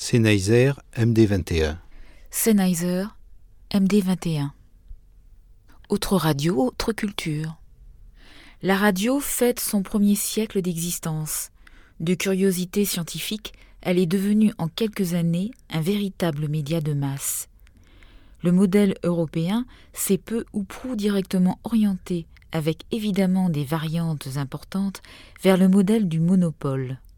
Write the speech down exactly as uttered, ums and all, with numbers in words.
Sennheiser M D vingt et un. Sennheiser M D vingt et un. Autre radio, autre culture. La radio fête son premier siècle d'existence. De curiosité scientifique, elle est devenue en quelques années un véritable média de masse. Le modèle européen s'est peu ou prou directement orienté, avec évidemment des variantes importantes, vers le modèle du monopole.